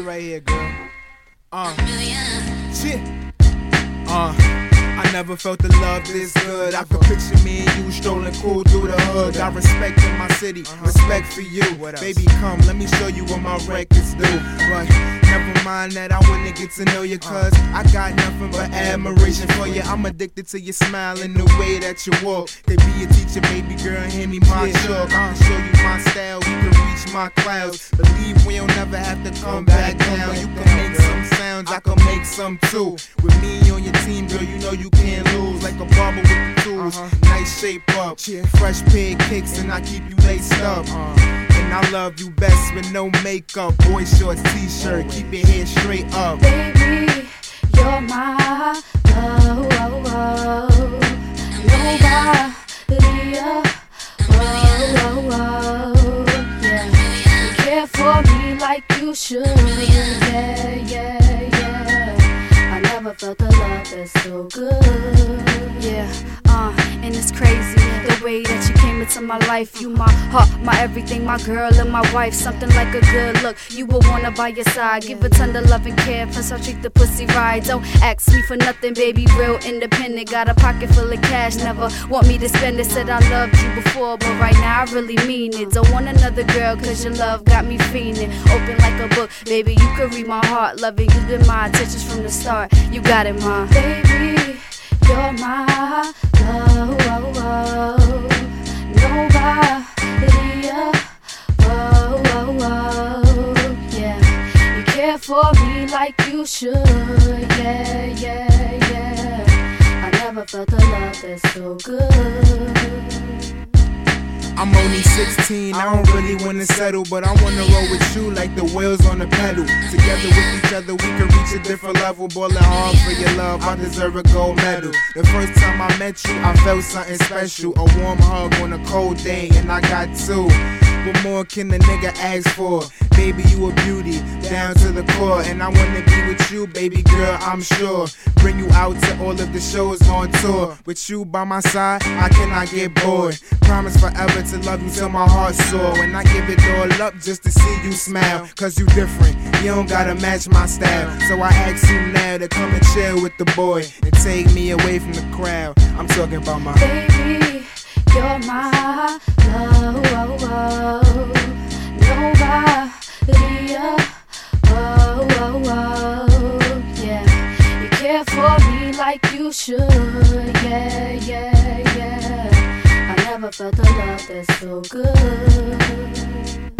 right here, girl. Shit. I never felt the love this good. I could picture me and you strolling cool through the hood. Got respect in my city, respect for you. Baby, come, let me show you what my records do. But never mind that, I wanna get to know you, cause I got nothing but admiration for you. I'm addicted to your smile and the way that you walk. They be a teacher, baby girl, hand me my chalk. I'll show you my style, we can reach my clouds. Believe we'll never have to come back down. You can make some sounds, I can make some too. With me on your team, girl, you know you can't lose. Like a barber with the tools, nice shape up, fresh pair of kicks, and I keep you laced up. And I love you best with no makeup, boy shorts, t-shirt, keep your hair straight up. Baby, you're my love. Nobody, yeah. You care for me like you should, yeah. I never felt a love that's so good, yeah. And it's crazy the way that you came into my life. You my heart, my everything, my girl and my wife. Something like a good look, you will wanna by your side. Give her tender love and care, plus I'll treat the pussy right. Don't ask me for nothing, baby, real independent. Got a pocket full of cash, never want me to spend it. Said I loved you before, but right now I really mean it. Don't want another girl, cause your love got me fiending. Open like a book, baby, you could read my heart. Loving you've been my attentions from the start. You got it, ma. Baby, you're my love. Nobody, yeah. You care for me like you should, yeah. I never felt a love that's so good. I'm only 16, I don't really wanna settle, but I wanna roll with you like the wheels on the pedal. Together with each other, we can reach a different level. Boiling hard for your love, I deserve a gold medal. The first time I met you, I felt something special. A warm hug on a cold day, and I got two. What more can a nigga ask for? Baby, you a beauty, down to the core. And I wanna be with you, baby girl, I'm sure. Bring you out to all of the shows on tour. With you by my side, I cannot get bored. Promise forever to love you till my heart's sore. And I give it all up just to see you smile. Cause you different, you don't gotta match my style. So I ask you now to come and chill with the boy and take me away from the crowd. I'm talking about my baby, you're my love. Nobody, yeah. You care for me like you should, yeah. I never felt a love that's so good.